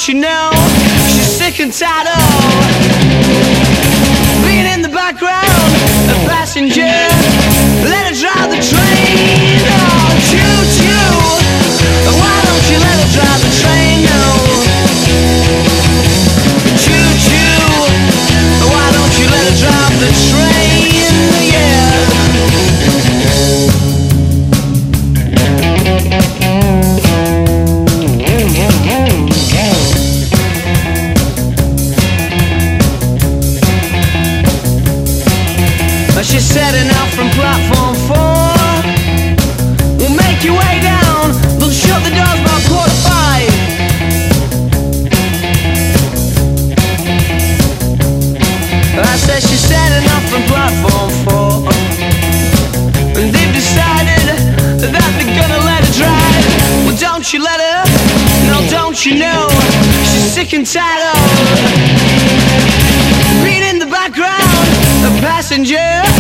don't you know she's sick and tired of being in the background, a passenger. Let her drive the train. Oh, choo-choo. Why don't you let her drive the train? No. Choo-choo. Why don't you let her drive the train? Yeah. She's setting out from platform 4. We'll make your way down. They'll shut the doors by 4:45. I said she's setting out from platform 4, and they've decided that they're gonna let her drive. Well, don't you let her. No, don't you know she's sick and tired of being in the background, a passenger.